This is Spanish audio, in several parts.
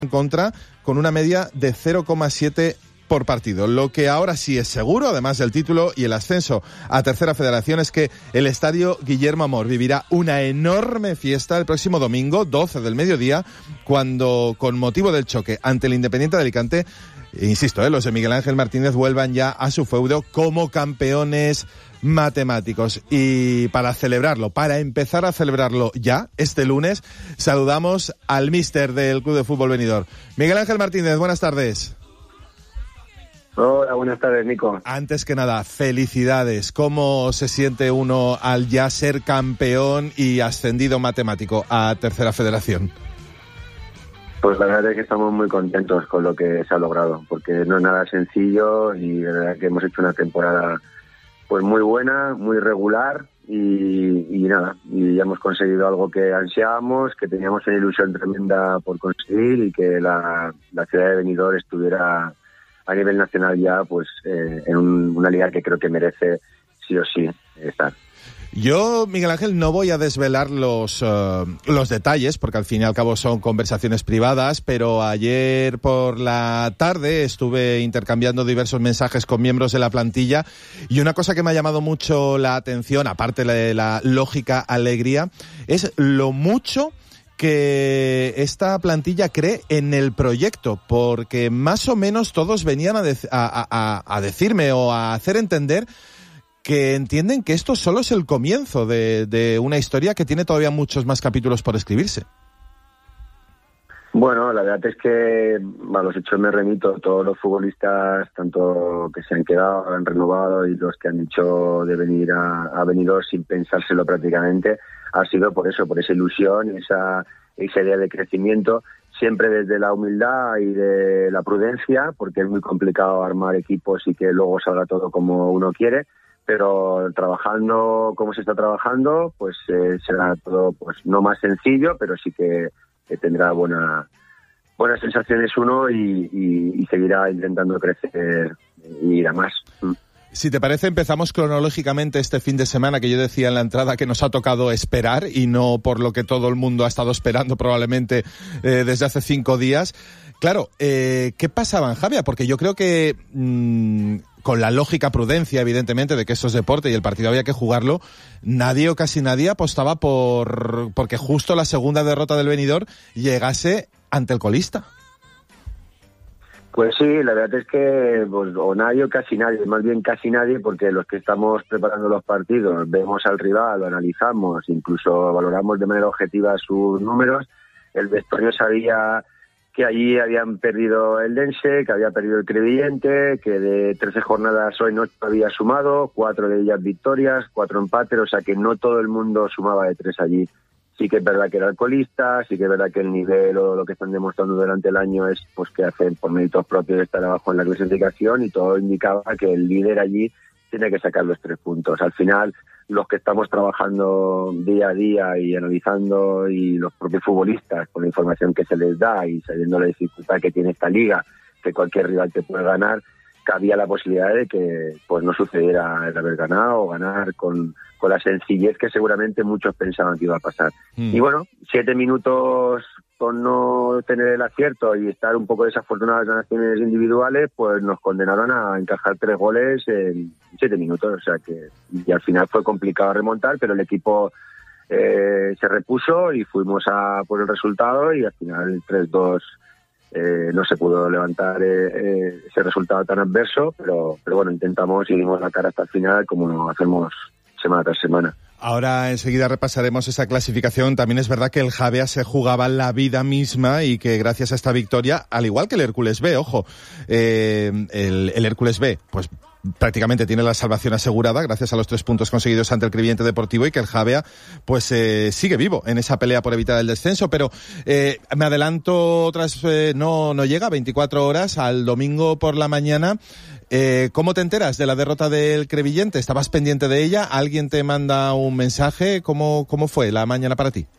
en contra, con una media de 0,7 por partido. Lo que ahora sí es seguro, además del título y el ascenso a Tercera Federación, es que el estadio Guillermo Amor vivirá una enorme fiesta el próximo domingo, 12 del mediodía, cuando, con motivo del choque ante el Independiente de Alicante, insisto, los de Miguel Ángel Martínez vuelvan ya a su feudo como campeones matemáticos. Y para celebrarlo, para empezar a celebrarlo ya, este lunes, saludamos al míster del Club de Fútbol Benidorm. Miguel Ángel Martínez, buenas tardes. Hola, buenas tardes, Nico. Antes que nada, felicidades. ¿Cómo se siente uno al ya ser campeón y ascendido matemático a Tercera Federación? Pues la verdad es que estamos muy contentos con lo que se ha logrado, porque no es nada sencillo y la verdad es que hemos hecho una temporada pues muy buena, muy regular y nada, y ya hemos conseguido algo que ansiábamos, que teníamos una ilusión tremenda por conseguir y que la ciudad de Benidorm estuviera a nivel nacional ya pues en una liga que creo que merece sí o sí estar. Yo, Miguel Ángel, no voy a desvelar los detalles, porque al fin y al cabo son conversaciones privadas, pero ayer por la tarde estuve intercambiando diversos mensajes con miembros de la plantilla y una cosa que me ha llamado mucho la atención, aparte de la lógica alegría, es lo mucho que esta plantilla cree en el proyecto, porque más o menos todos venían a decirme o a hacer entender que entienden que esto solo es el comienzo de una historia que tiene todavía muchos más capítulos por escribirse. Bueno, la verdad es que a los hechos me remito. Todos los futbolistas, tanto que se han quedado, han renovado y los que han dicho de venir a Benidorm sin pensárselo prácticamente, ha sido por eso, por esa ilusión, esa idea de crecimiento, siempre desde la humildad y de la prudencia, porque es muy complicado armar equipos y que luego salga todo como uno quiere, pero trabajando como se está trabajando, pues será todo pues no más sencillo, pero sí que tendrá buenas sensaciones uno y seguirá intentando crecer y ir a más. Si te parece, empezamos cronológicamente este fin de semana, que yo decía en la entrada que nos ha tocado esperar y no por lo que todo el mundo ha estado esperando probablemente desde hace 5 días. Claro, ¿qué pasaba en Javia? Porque yo creo que con la lógica prudencia, evidentemente, de que esto es deporte y el partido había que jugarlo, nadie o casi nadie apostaba porque justo la segunda derrota del Benidorm llegase ante el colista. Pues sí, la verdad es que pues, o nadie o casi nadie, más bien casi nadie, porque los que estamos preparando los partidos vemos al rival, lo analizamos, incluso valoramos de manera objetiva sus números. El vestuario sabía que allí habían perdido el Dense, que había perdido el Crevillente, que de 13 jornadas hoy no había sumado, 4 de ellas victorias, 4 empates, o sea que no todo el mundo sumaba de 3 allí. Sí que es verdad que era alcoholista, sí que es verdad que el nivel o lo que están demostrando durante el año es pues que hacen por méritos propios estar abajo en la clasificación y todo indicaba que el líder allí tiene que sacar los 3 puntos. Al final, los que estamos trabajando día a día y analizando y los propios futbolistas con la información que se les da y sabiendo la dificultad que tiene esta liga, que cualquier rival te puede ganar, cabía la posibilidad de que pues no sucediera el haber ganado o ganar con la sencillez que seguramente muchos pensaban que iba a pasar. Y bueno, 7 minutos con no tener el acierto y estar un poco desafortunados en las acciones individuales, pues nos condenaron a encajar 3 goles en 7 minutos, o sea que y al final fue complicado remontar, pero el equipo se repuso y fuimos a por el resultado y al final el 3-2 no se pudo levantar ese resultado tan adverso, pero bueno, intentamos y dimos la cara hasta el final como lo hacemos semana tras semana. Ahora enseguida repasaremos esa clasificación. También es verdad que el Javea se jugaba la vida misma y que gracias a esta victoria, al igual que el Hércules B, ojo, el Hércules B, pues prácticamente tiene la salvación asegurada gracias a los 3 puntos conseguidos ante el Crevillente Deportivo y que el Javea pues sigue vivo en esa pelea por evitar el descenso, pero me adelanto no llega 24 horas al domingo por la mañana. ¿Cómo te enteras de la derrota del Crevillente? ¿Estabas pendiente de ella? ¿Alguien te manda un mensaje? ¿Cómo fue la mañana para ti?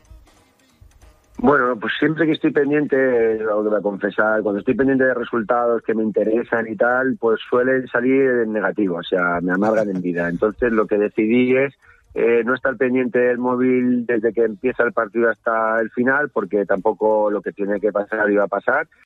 Bueno, pues siempre que estoy pendiente, lo voy a confesar, cuando estoy pendiente de resultados que me interesan y tal, pues suelen salir en negativo, o sea, me amargan en vida. Entonces lo que decidí es no estar pendiente del móvil desde que empieza el partido hasta el final, porque tampoco lo que tiene que pasar iba a pasar.